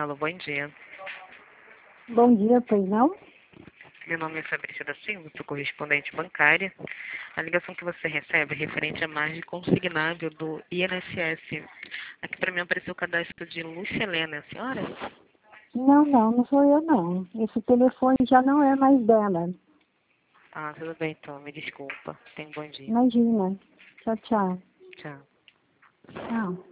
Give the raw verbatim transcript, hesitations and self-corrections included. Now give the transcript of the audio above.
Alô, bom dia. Bom dia, pois não? Meu nome é Fabrícia da Silva, sou correspondente bancária. A ligação que você recebe é referente à margem consignável do I N S S. Aqui para mim apareceu o cadastro de Lúcia Helena, é a senhora? Não, não, não sou eu não. Esse telefone já não é mais dela. Ah, tudo bem então, me desculpa. Tenha um bom dia. Imagina. Tchau, tchau. Tchau. Tchau.